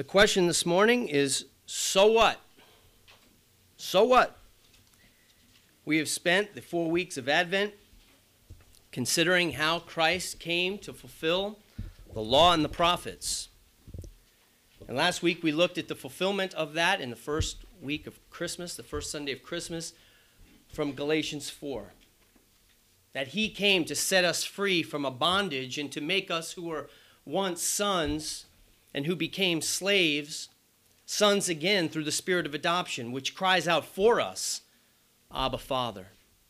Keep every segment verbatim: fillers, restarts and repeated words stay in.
The question this morning is, so what? So what? We have spent the four weeks of Advent considering how Christ came to fulfill the law and the prophets. And last week we looked at the fulfillment of that in the first week of Christmas, the first Sunday of Christmas, from Galatians four. That he came to set us free from a bondage and to make us who were once sons and who became slaves, sons again through the spirit of adoption, which cries out for us, Abba, Father.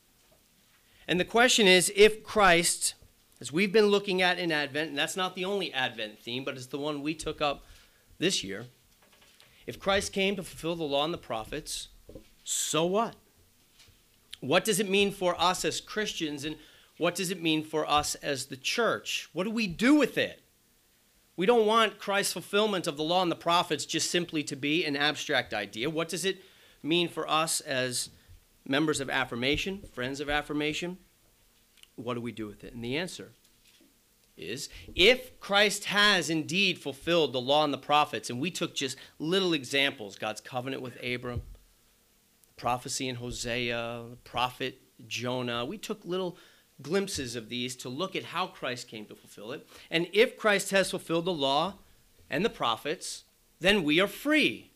And the question is, if Christ, as we've been looking at in Advent, and that's not the only Advent theme, but it's the one we took up this year, if Christ came to fulfill the law and the prophets, so what? What does it mean for us as Christians, and what does it mean for us as the church? What do we do with it? We don't want Christ's fulfillment of the law and the prophets just simply to be an abstract idea. What does it mean for us as members of Affirmation, friends of Affirmation? What do we do with it? And the answer is, if Christ has indeed fulfilled the law and the prophets, and we took just little examples, God's covenant with Abram, prophecy in Hosea, the prophet Jonah, we took little glimpses of these to look at how Christ came to fulfill it. And if Christ has fulfilled the law and the prophets, then we are free.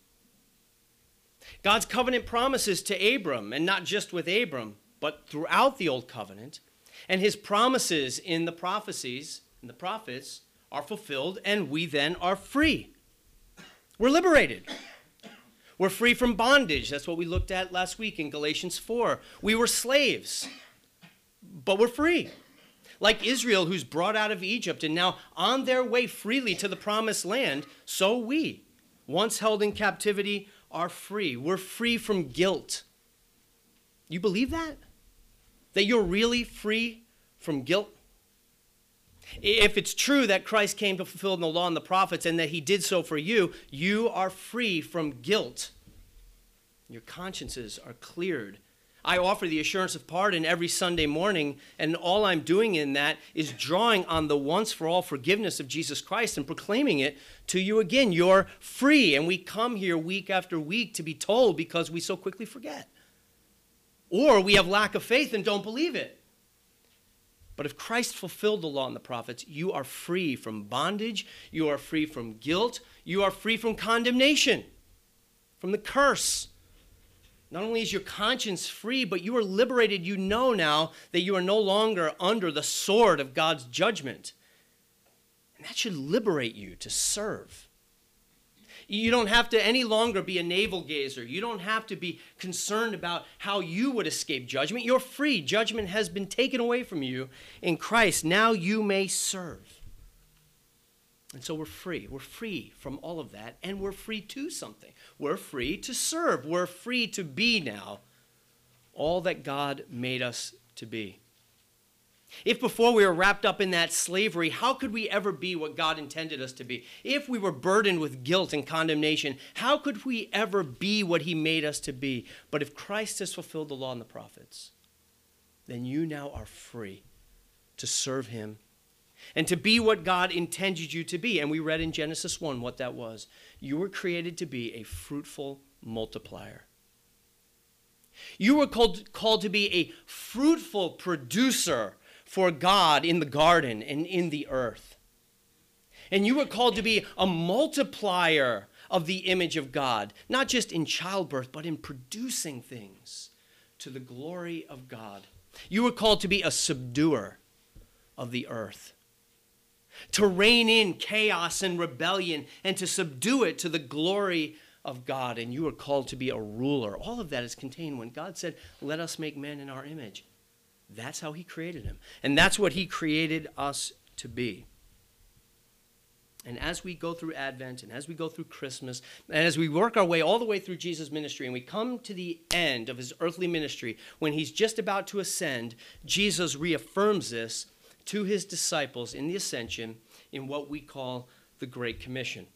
God's covenant promises to Abram, and not just with Abram, but throughout the Old Covenant, and his promises in the prophecies and the prophets are fulfilled, and we then are free. We're liberated. We're free from bondage. That's what we looked at last week in Galatians four. We were slaves, but we're free. Like Israel, who's brought out of Egypt and now on their way freely to the promised land, so we, once held in captivity, are free. We're free from guilt. You believe that? That you're really free from guilt? If it's true that Christ came to fulfill the law and the prophets and that he did so for you, you are free from guilt. Your consciences are cleared. I offer the assurance of pardon every Sunday morning, and all I'm doing in that is drawing on the once-for-all forgiveness of Jesus Christ and proclaiming it to you again. You're free, and we come here week after week to be told because we so quickly forget. Or we have lack of faith and don't believe it. But if Christ fulfilled the law and the prophets, you are free from bondage, you are free from guilt, you are free from condemnation, from the curse. Not only is your conscience free, but you are liberated. You know now that you are no longer under the sword of God's judgment. And that should liberate you to serve. You don't have to any longer be a navel gazer. You don't have to be concerned about how you would escape judgment. You're free. Judgment has been taken away from you in Christ. Now you may serve. And so we're free. We're free from all of that, and we're free to something. We're free to serve. We're free to be now all that God made us to be. If before we were wrapped up in that slavery, how could we ever be what God intended us to be? If we were burdened with guilt and condemnation, how could we ever be what he made us to be? But if Christ has fulfilled the law and the prophets, then you now are free to serve him and to be what God intended you to be. And we read in Genesis one what that was. You were created to be a fruitful multiplier. You were called, called to be a fruitful producer for God in the garden and in the earth. And you were called to be a multiplier of the image of God, not just in childbirth, but in producing things to the glory of God. You were called to be a subduer of the earth, to rein in chaos and rebellion and to subdue it to the glory of God. And you are called to be a ruler. All of that is contained when God said, let us make man in our image. That's how he created him. And that's what he created us to be. And as we go through Advent and as we go through Christmas, and as we work our way all the way through Jesus' ministry, and we come to the end of his earthly ministry, when he's just about to ascend, Jesus reaffirms this to his disciples in the ascension in what we call the Great Commission.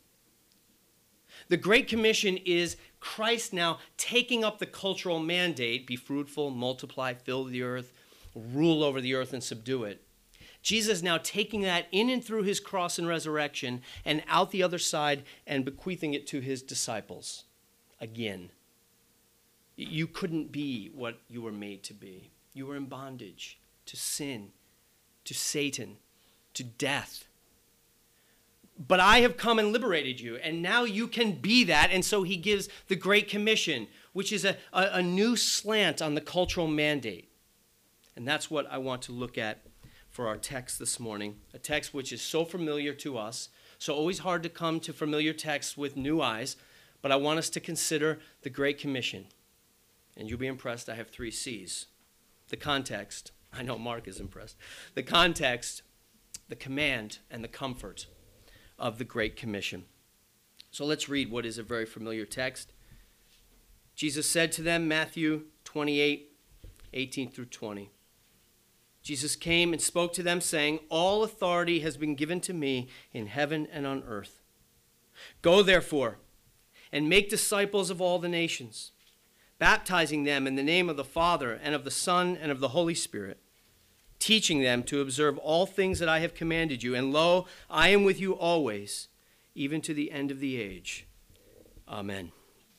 The Great Commission is Christ now taking up the cultural mandate, be fruitful, multiply, fill the earth, rule over the earth and subdue it. Jesus is now taking that in and through his cross and resurrection and out the other side and bequeathing it to his disciples again. You couldn't be what you were made to be. You were in bondage to sin, to Satan, to death. But I have come and liberated you, and now you can be that. And so he gives the Great Commission, which is a, a, a new slant on the cultural mandate. And that's what I want to look at for our text this morning, a text which is so familiar to us, so always hard to come to familiar texts with new eyes, but I want us to consider the Great Commission. And you'll be impressed, I have three C's. The context, I know Mark is impressed. The context, the command, and the comfort of the Great Commission. So let's read what is a very familiar text. Jesus said to them, Matthew twenty-eight, eighteen through twenty. Jesus came and spoke to them, saying, all authority has been given to me in heaven and on earth. Go, therefore, and make disciples of all the nations, baptizing them in the name of the Father and of the Son and of the Holy Spirit, teaching them to observe all things that I have commanded you. And lo, I am with you always, even to the end of the age. Amen.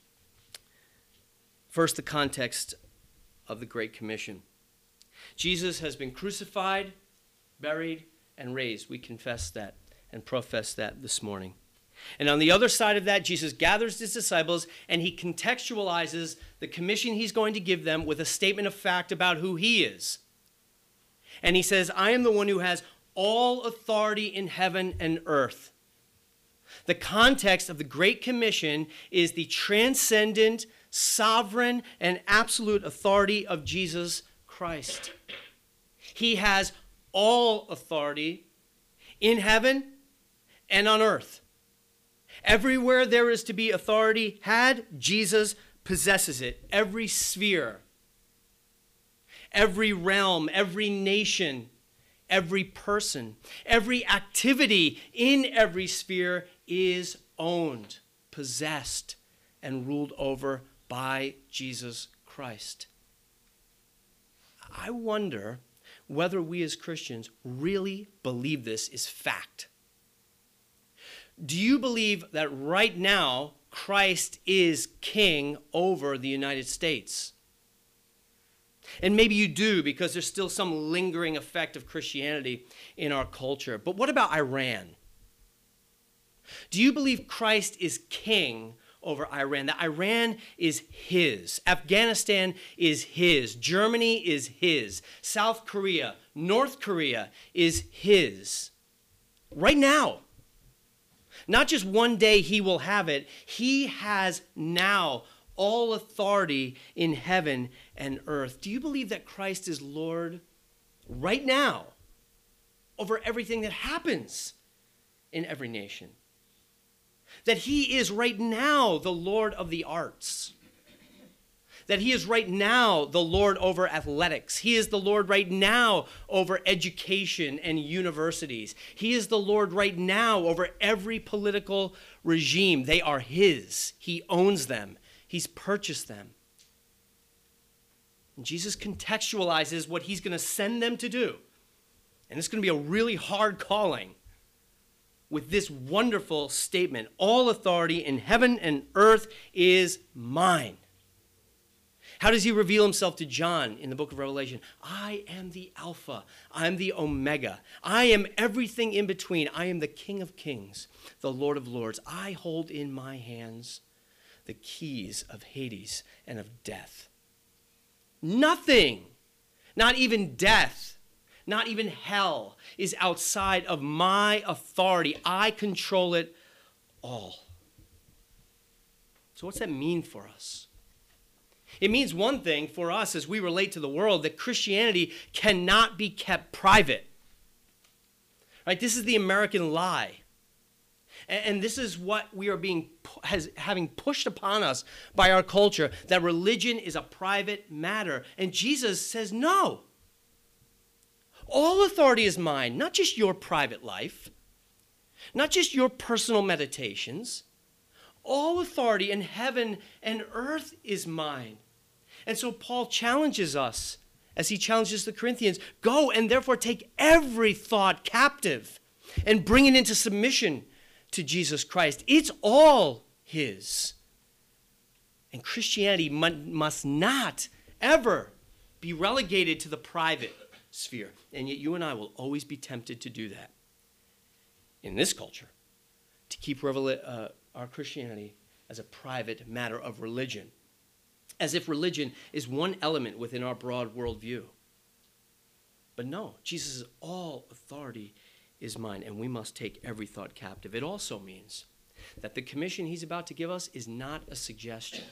First, the context of the Great Commission. Jesus has been crucified, buried, and raised. We confess that and profess that this morning. And on the other side of that, Jesus gathers his disciples and he contextualizes the commission he's going to give them with a statement of fact about who he is. And he says, I am the one who has all authority in heaven and earth. The context of the Great Commission is the transcendent, sovereign, and absolute authority of Jesus Christ. He has all authority in heaven and on earth. Everywhere there is to be authority had, Jesus possesses it. Every sphere, every realm, every nation, every person, every activity in every sphere is owned, possessed, and ruled over by Jesus Christ. I wonder whether we as Christians really believe this is fact. Do you believe that right now Christ is king over the United States? And maybe you do, because there's still some lingering effect of Christianity in our culture. But what about Iran? Do you believe Christ is king over Iran? That Iran is his. Afghanistan is his. Germany is his. South Korea, North Korea is his. Right now. Not just one day he will have it. He has now all authority in heaven and earth. Do you believe that Christ is Lord right now over everything that happens in every nation? That he is right now the Lord of the arts. That he is right now the Lord over athletics. He is the Lord right now over education and universities. He is the Lord right now over every political regime. They are his. He owns them. He's purchased them. And Jesus contextualizes what he's going to send them to do. And it's going to be a really hard calling with this wonderful statement. All authority in heaven and earth is mine. How does he reveal himself to John in the book of Revelation? I am the Alpha. I'm the Omega. I am everything in between. I am the King of Kings, the Lord of Lords. I hold in my hands the keys of Hades and of death. Nothing, not even death, not even hell, is outside of my authority. I control it all. So what's that mean for us? It means one thing for us as we relate to the world, that Christianity cannot be kept private. Right? This is the American lie. And, and this is what we are being has having pushed upon us by our culture, that religion is a private matter. And Jesus says, no. All authority is mine, not just your private life, not just your personal meditations. All authority in heaven and earth is mine. And so Paul challenges us as he challenges the Corinthians, go and therefore take every thought captive and bring it into submission to Jesus Christ. It's all his. And Christianity must not ever be relegated to the private sphere. And yet you and I will always be tempted to do that in this culture, to keep revela- uh, our Christianity as a private matter of religion, as if religion is one element within our broad worldview. But no, Jesus' all authority is mine, and we must take every thought captive. It also means that the commission he's about to give us is not a suggestion.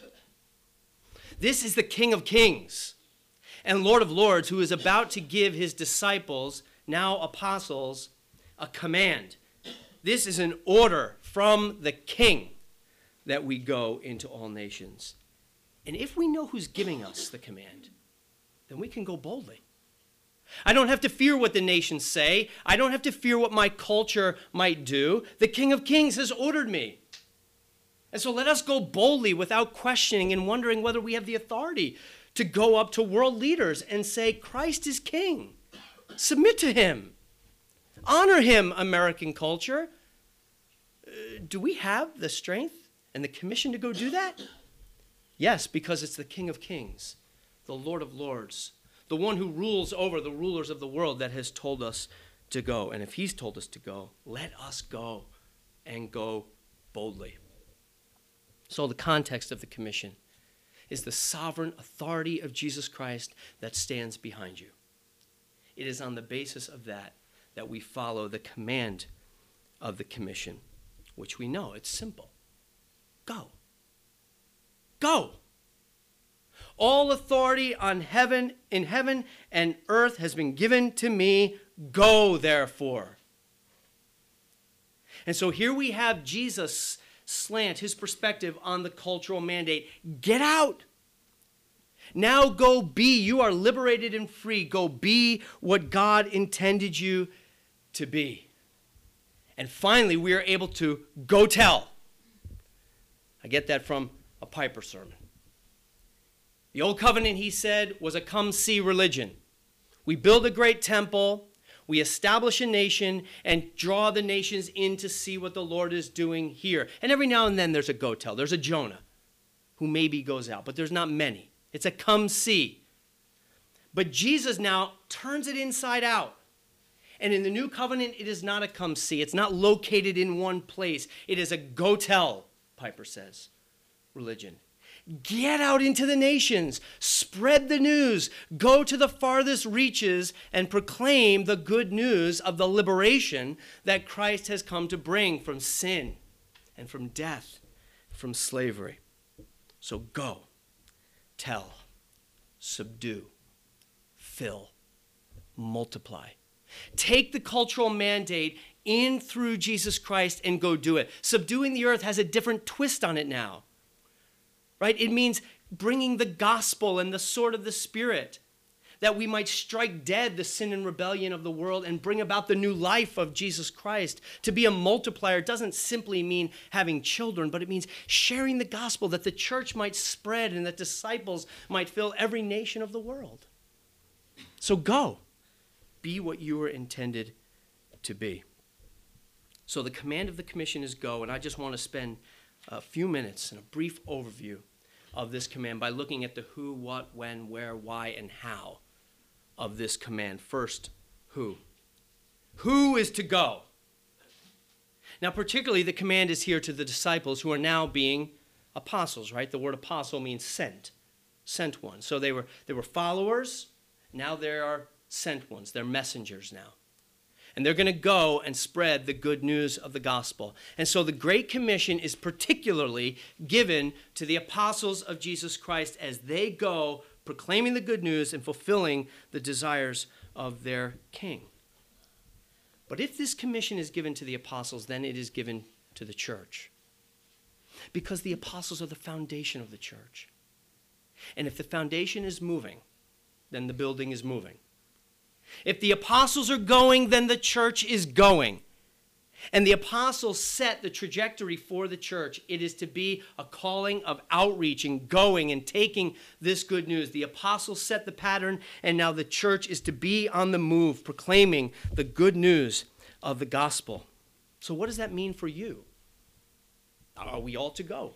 This is the King of Kings and Lord of Lords who is about to give his disciples, now apostles, a command. This is an order from the King that we go into all nations. And if we know who's giving us the command, then we can go boldly. I don't have to fear what the nations say. I don't have to fear what my culture might do. The King of Kings has ordered me. And so let us go boldly without questioning and wondering whether we have the authority to go up to world leaders and say, Christ is King. Submit to him. Honor him, American culture. Uh, do we have the strength and the commission to go do that? Yes, because it's the King of Kings, the Lord of Lords, the one who rules over the rulers of the world that has told us to go. And if he's told us to go, let us go and go boldly. So the context of the commission is the sovereign authority of Jesus Christ that stands behind you. It is on the basis of that that we follow the command of the commission, which we know. It's simple. Go. Go. All authority on heaven, in heaven and earth has been given to me. Go, therefore. And so here we have Jesus slant his perspective on the cultural mandate. Get out. Now go be. You are liberated and free. Go be what God intended you to be. And finally, we are able to go tell. I get that from a Piper sermon. The old covenant, he said, was a come-see religion. We build a great temple, we establish a nation, and draw the nations in to see what the Lord is doing here. And every now and then there's a go-tell. There's a Jonah who maybe goes out, but there's not many. It's a come-see. But Jesus now turns it inside out. And in the new covenant, it is not a come-see. It's not located in one place. It is a go-tell, Piper says, religion. Get out into the nations, spread the news, go to the farthest reaches and proclaim the good news of the liberation that Christ has come to bring from sin and from death, from slavery. So go, tell, subdue, fill, multiply. Take the cultural mandate in through Jesus Christ and go do it. Subduing the earth has a different twist on it now. Right? It means bringing the gospel and the sword of the Spirit, that we might strike dead the sin and rebellion of the world and bring about the new life of Jesus Christ. To be a multiplier doesn't simply mean having children, but it means sharing the gospel that the church might spread and that disciples might fill every nation of the world. So go. Be what you were intended to be. So the command of the commission is go, and I just want to spend a few minutes in a brief overview of this command by looking at the who, what, when, where, why, and how of this command. First, who. Who is to go? Now, particularly, the command is here to the disciples who are now being apostles, right? The word apostle means sent, sent one. So they were, they were followers. Now they are sent ones. They're messengers now. And they're going to go and spread the good news of the gospel. And so the Great Commission is particularly given to the apostles of Jesus Christ as they go proclaiming the good news and fulfilling the desires of their King. But if this commission is given to the apostles, then it is given to the church. Because the apostles are the foundation of the church. And if the foundation is moving, then the building is moving. If the apostles are going, then the church is going. And the apostles set the trajectory for the church. It is to be a calling of outreach and going and taking this good news. The apostles set the pattern, and now the church is to be on the move, proclaiming the good news of the gospel. So what does that mean for you? Are we all to go?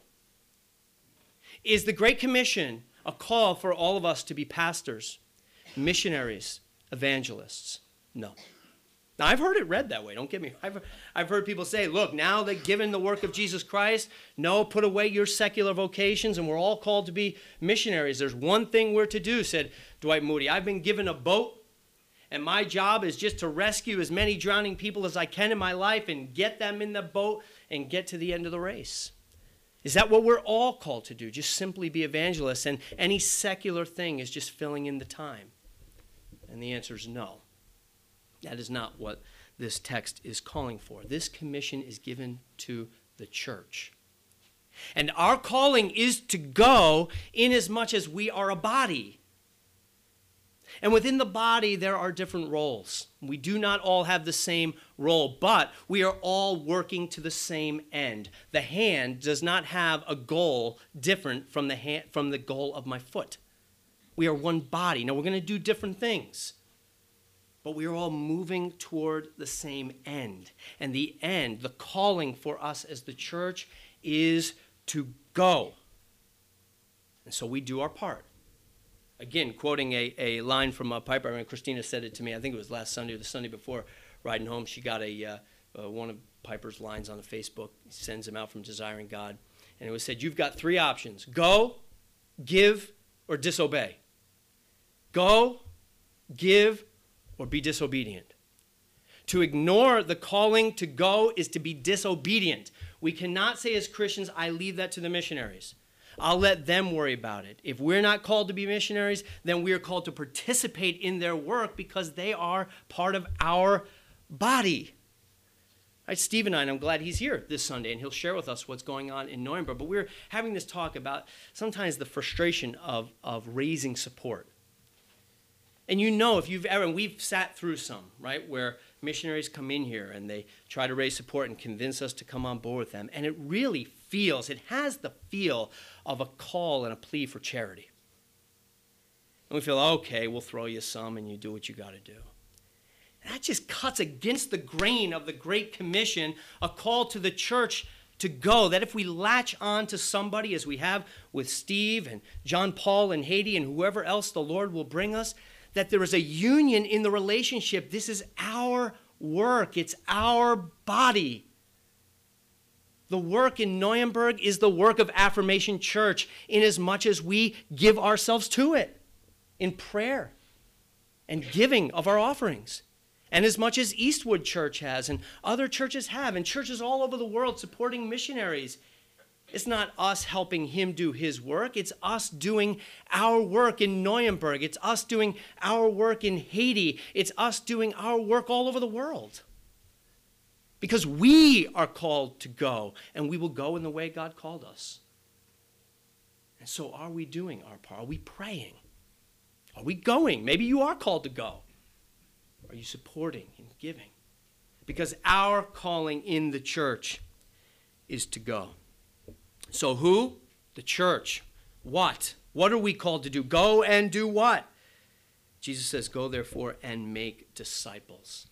Is the Great Commission a call for all of us to be pastors, missionaries, evangelists? No. Now, I've heard it read that way. Don't get me. I've, I've heard people say, look, now that given the work of Jesus Christ, no, put away your secular vocations, and we're all called to be missionaries. There's one thing we're to do, said Dwight Moody. I've been given a boat, and my job is just to rescue as many drowning people as I can in my life and get them in the boat and get to the end of the race. Is that what we're all called to do? Just simply be evangelists, and any secular thing is just filling in the time? And the answer is no. That is not what this text is calling for. This commission is given to the church. And our calling is to go inasmuch as we are a body. And within the body, there are different roles. We do not all have the same role, but we are all working to the same end. The hand does not have a goal different from the hand, from the goal of my foot. We are one body. Now, we're going to do different things, but we are all moving toward the same end. And the end, the calling for us as the church, is to go. And so we do our part. Again, quoting a, a line from a Piper, I mean, Christina said it to me, I think it was last Sunday or the Sunday before, riding home. She got a uh, uh, one of Piper's lines on the Facebook. He sends them out from Desiring God. And it was said, you've got three options: go, give, or disobey. Go, give, or be disobedient. To ignore the calling to go is to be disobedient. We cannot say as Christians, I leave that to the missionaries. I'll let them worry about it. If we're not called to be missionaries, then we are called to participate in their work because they are part of our body. Right, Steve and I, and I'm glad he's here this Sunday, and he'll share with us what's going on in Nuremberg. But we're having this talk about sometimes the frustration of, of raising support. And you know, if you've ever, and we've sat through some, right, where missionaries come in here and they try to raise support and convince us to come on board with them. And it really feels, it has the feel of a call and a plea for charity. And we feel, okay, we'll throw you some and you do what you got to do. And that just cuts against the grain of the Great Commission, a call to the church to go, that if we latch on to somebody, as we have with Steve and John Paul and Haiti and whoever else the Lord will bring us, that there is a union in the relationship. This is our work. It's our body. The work in Nuremberg is the work of Affirmation Church, inasmuch as we give ourselves to it in prayer and giving of our offerings. And as much as Eastwood Church has and other churches have, and churches all over the world supporting missionaries. It's not us helping him do his work. It's us doing our work in Nuremberg. It's us doing our work in Haiti. It's us doing our work all over the world. Because we are called to go, and we will go in the way God called us. And so are we doing our part? Are we praying? Are we going? Maybe you are called to go. Are you supporting and giving? Because our calling in the church is to go. So who? The church. What? What are we called to do? Go and do what? Jesus says, go therefore and make disciples.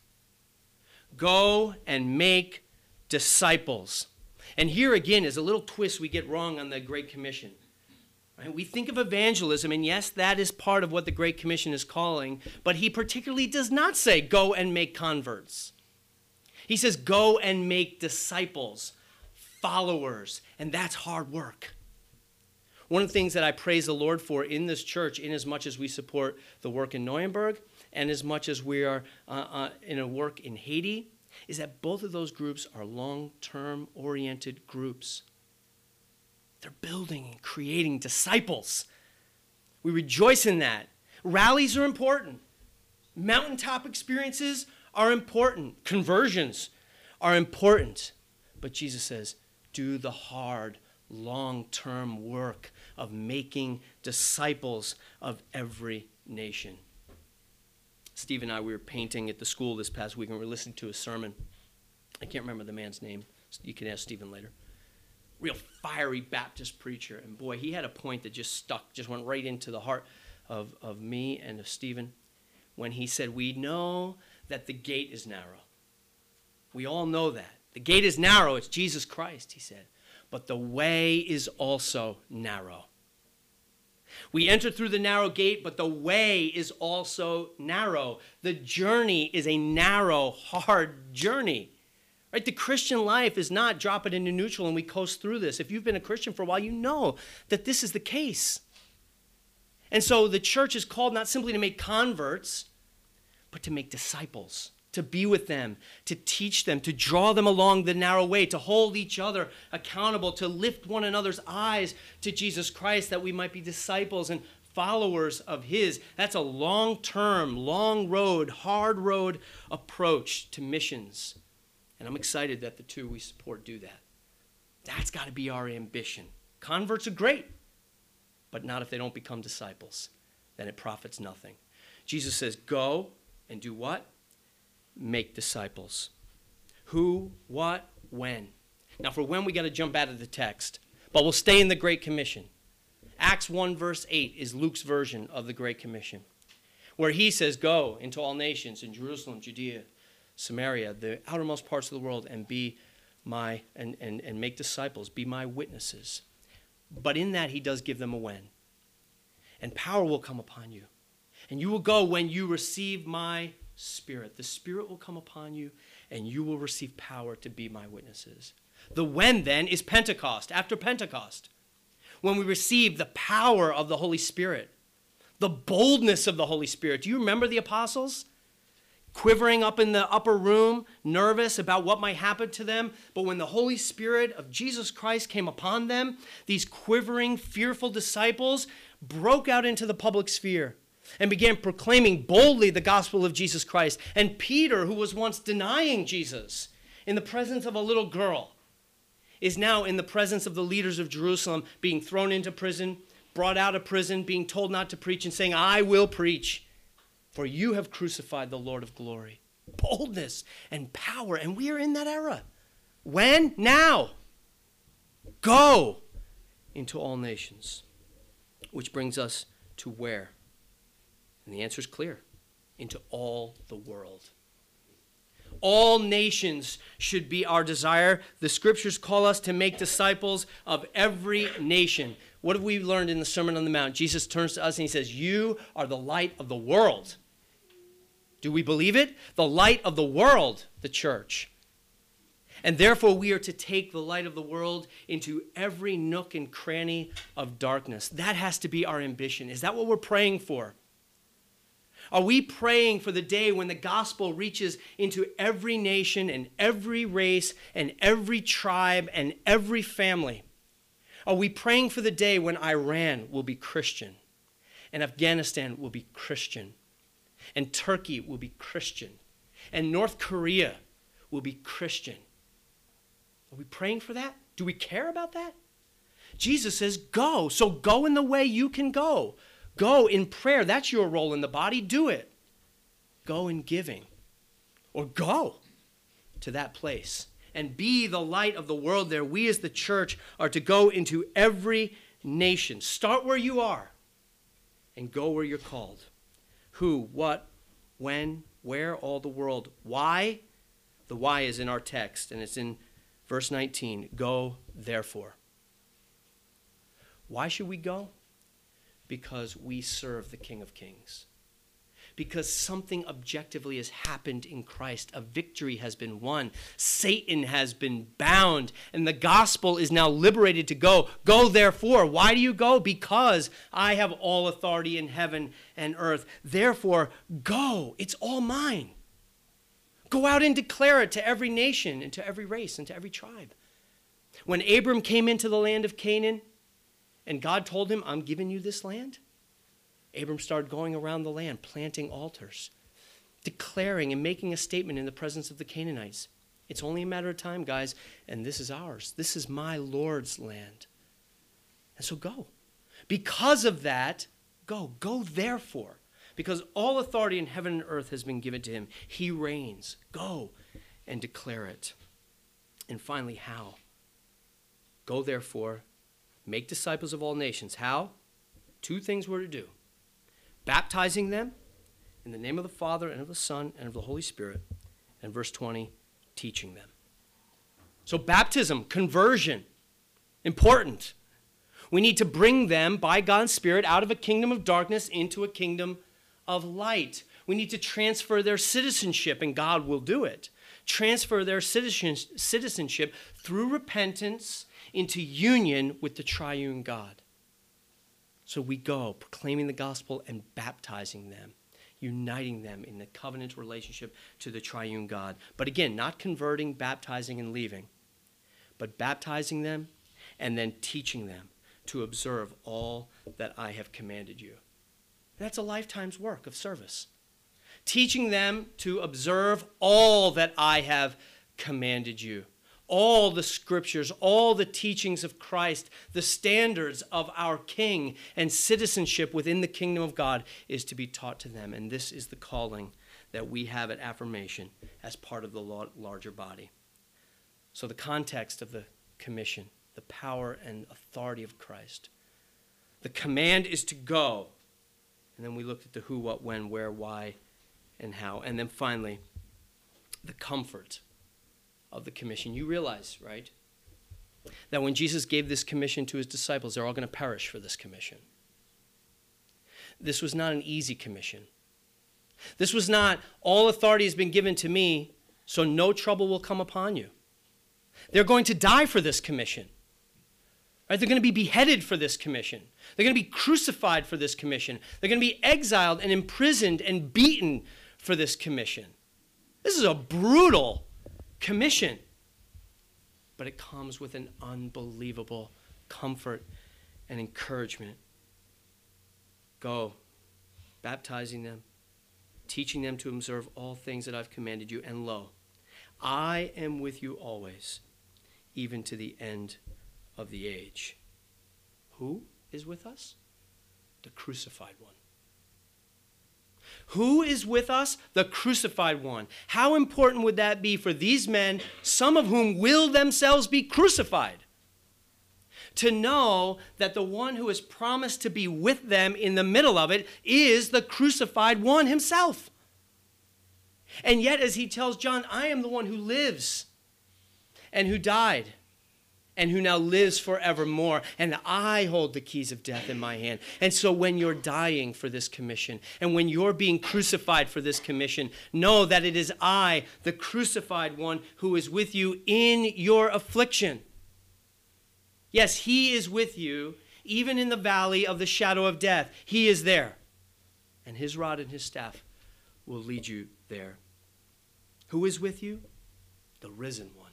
Go and make disciples. And here again is a little twist we get wrong on the Great Commission. Right? We think of evangelism, and yes, that is part of what the Great Commission is calling, but he particularly does not say go and make converts. He says go and make disciples. Followers, and that's hard work. One of the things that I praise the Lord for in this church, in as much as we support the work in Nuremberg and as much as we are uh, uh, in a work in Haiti, is that both of those groups are long-term oriented groups. They're building and creating disciples. We rejoice in that. Rallies are important. Mountaintop experiences are important. Conversions are important. But Jesus says, do the hard, long-term work of making disciples of every nation. Steve and I, we were painting at the school this past week, and we were listening to a sermon. I can't remember the man's name. You can ask Stephen later. Real fiery Baptist preacher. And boy, he had a point that just stuck, just went right into the heart of, of me and of Stephen when he said, we know that the gate is narrow. We all know that. The gate is narrow. It's Jesus Christ, he said. But the way is also narrow. We enter through the narrow gate, but the way is also narrow. The journey is a narrow, hard journey. Right? The Christian life is not drop it into neutral and we coast through this. If you've been a Christian for a while, you know that this is the case. And so the church is called not simply to make converts, but to make disciples, to be with them, to teach them, to draw them along the narrow way, to hold each other accountable, to lift one another's eyes to Jesus Christ, that we might be disciples and followers of his. That's a long-term, long road, hard road approach to missions. And I'm excited that the two we support do that. That's got to be our ambition. Converts are great, but not if they don't become disciples. Then it profits nothing. Jesus says, go and do what? Make disciples. Who, what, when. Now for when, we got to jump out of the text, but we'll stay in the Great Commission. Acts one verse eight is Luke's version of the Great Commission, where he says, go into all nations in Jerusalem, Judea, Samaria, the outermost parts of the world, and be my and, and, and make disciples, be my witnesses. But in that he does give them a when. And power will come upon you. And you will go when you receive my Spirit. The Spirit will come upon you, and you will receive power to be my witnesses. The when then is Pentecost, after Pentecost, when we receive the power of the Holy Spirit, the boldness of the Holy Spirit. Do you remember the apostles? Quivering up in the upper room, nervous about what might happen to them. But when the Holy Spirit of Jesus Christ came upon them, these quivering, fearful disciples broke out into the public sphere and began proclaiming boldly the gospel of Jesus Christ. And Peter, who was once denying Jesus in the presence of a little girl, is now in the presence of the leaders of Jerusalem, being thrown into prison, brought out of prison, being told not to preach, and saying, I will preach. For you have crucified the Lord of glory. Boldness and power. And we are in that era. When? Now. Go into all nations. Which brings us to where? And the answer is clear. Into all the world. All nations should be our desire. The scriptures call us to make disciples of every nation. What have we learned in the Sermon on the Mount? Jesus turns to us and he says, you are the light of the world. Do we believe it? The light of the world, the church. And therefore we are to take the light of the world into every nook and cranny of darkness. That has to be our ambition. Is that what we're praying for? Are we praying for the day when the gospel reaches into every nation and every race and every tribe and every family? Are we praying for the day when Iran will be Christian and Afghanistan will be Christian and Turkey will be Christian and North Korea will be Christian? Are we praying for that? Do we care about that? Jesus says, go. So go in the way you can go. Go in prayer. That's your role in the body. Do it. Go in giving. Or go to that place and be the light of the world there. We as the church are to go into every nation. Start where you are and go where you're called. Who, what, when, where, all the world. Why? The why is in our text, and it's in verse nineteen. Go, therefore. Why should we go? Because we serve the King of Kings. Because something objectively has happened in Christ. A victory has been won. Satan has been bound. And the gospel is now liberated to go. Go therefore. Why do you go? Because I have all authority in heaven and earth. Therefore, go. It's all mine. Go out and declare it to every nation and to every race and to every tribe. When Abram came into the land of Canaan, and God told him, I'm giving you this land, Abram started going around the land, planting altars, declaring and making a statement in the presence of the Canaanites. It's only a matter of time, guys, and this is ours. This is my Lord's land. And so go. Because of that, go. Go therefore. Because all authority in heaven and earth has been given to him. He reigns. Go and declare it. And finally, how? Go therefore, make disciples of all nations. How? Two things we're to do. Baptizing them in the name of the Father and of the Son and of the Holy Spirit. And verse twenty, teaching them. So baptism, conversion, important. We need to bring them by God's Spirit out of a kingdom of darkness into a kingdom of light. We need to transfer their citizenship, and God will do it. Transfer their citizenship through repentance into union with the triune God. So we go proclaiming the gospel and baptizing them, uniting them in the covenant relationship to the triune God. But again, not converting, baptizing, and leaving, but baptizing them and then teaching them to observe all that I have commanded you. That's a lifetime's work of service. Teaching them to observe all that I have commanded you. All the scriptures, all the teachings of Christ, the standards of our King and citizenship within the kingdom of God is to be taught to them. And this is the calling that we have at Affirmation as part of the larger body. So the context of the commission, the power and authority of Christ. The command is to go. And then we looked at the who, what, when, where, why, and how. And then finally, the comfort of the commission. You realize, right, that when Jesus gave this commission to his disciples, they're all going to perish for this commission. This was not an easy commission. This was not, all authority has been given to me, so no trouble will come upon you. They're going to die for this commission. Right? They're going to be beheaded for this commission. They're going to be crucified for this commission. They're going to be exiled and imprisoned and beaten for this commission. This is a brutal commission. But it comes with an unbelievable comfort and encouragement. Go, baptizing them, teaching them to observe all things that I've commanded you. And lo, I am with you always, even to the end of the age. Who is with us? The crucified one. Who is with us? The crucified one. How important would that be for these men, some of whom will themselves be crucified, to know that the one who has promised to be with them in the middle of it is the crucified one himself. And yet, as he tells John, I am the one who lives and who died and who now lives forevermore, and I hold the keys of death in my hand. And so when you're dying for this commission, and when you're being crucified for this commission, know that it is I, the crucified one, who is with you in your affliction. Yes, he is with you, even in the valley of the shadow of death. He is there. And his rod and his staff will lead you there. Who is with you? The risen one.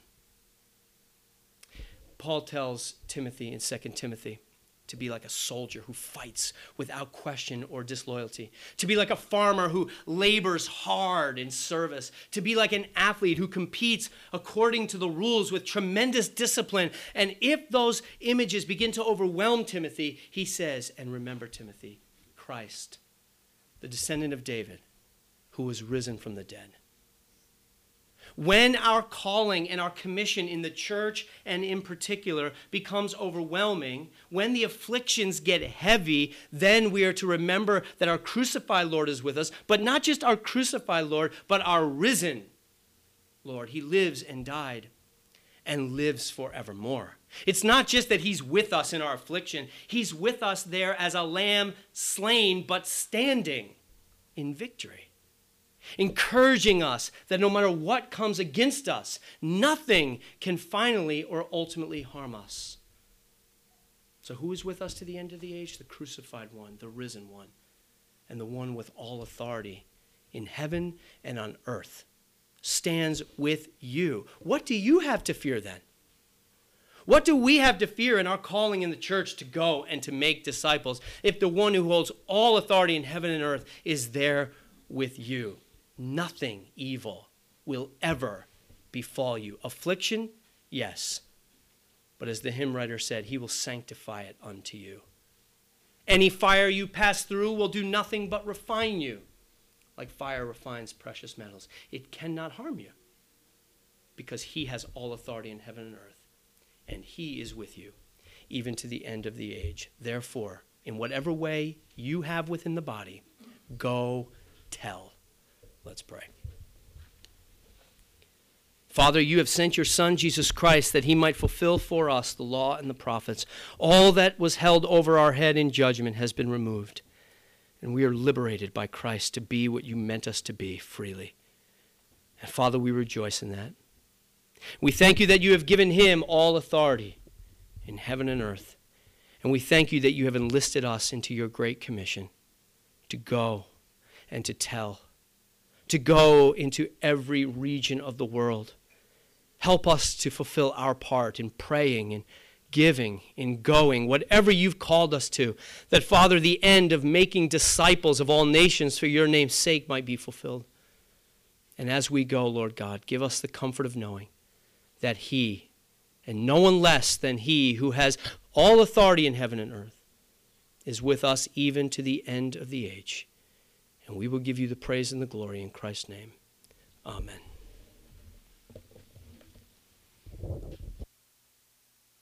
Paul tells Timothy in Second Timothy to be like a soldier who fights without question or disloyalty, to be like a farmer who labors hard in service, to be like an athlete who competes according to the rules with tremendous discipline. And if those images begin to overwhelm Timothy, he says, and remember, Timothy, Christ, the descendant of David, who was risen from the dead. When our calling and our commission in the church and in particular becomes overwhelming, when the afflictions get heavy, then we are to remember that our crucified Lord is with us, but not just our crucified Lord, but our risen Lord. He lives and died and lives forevermore. It's not just that he's with us in our affliction. He's with us there as a lamb slain, but standing in victory, encouraging us that no matter what comes against us, nothing can finally or ultimately harm us. So who is with us to the end of the age? The crucified one, the risen one, and the one with all authority in heaven and on earth stands with you. What do you have to fear then? What do we have to fear in our calling in the church to go and to make disciples if the one who holds all authority in heaven and earth is there with you? Nothing evil will ever befall you. Affliction, yes. But as the hymn writer said, he will sanctify it unto you. Any fire you pass through will do nothing but refine you, like fire refines precious metals. It cannot harm you. because he has all authority in heaven and earth, and he is with you even to the end of the age. Therefore, in whatever way you have within the body, go tell. Let's pray. Father, you have sent your Son, Jesus Christ, that he might fulfill for us the law and the prophets. All that was held over our head in judgment has been removed, and we are liberated by Christ to be what you meant us to be freely. And Father, we rejoice in that. We thank you that you have given him all authority in heaven and earth. And we thank you that you have enlisted us into your great commission to go and to tell, to go into every region of the world. Help us to fulfill our part in praying and giving, in going, whatever you've called us to, that, Father, the end of making disciples of all nations for your name's sake might be fulfilled. And as we go, Lord God, give us the comfort of knowing that he, and no one less than he who has all authority in heaven and earth, is with us even to the end of the age. And we will give you the praise and the glory in Christ's name. Amen.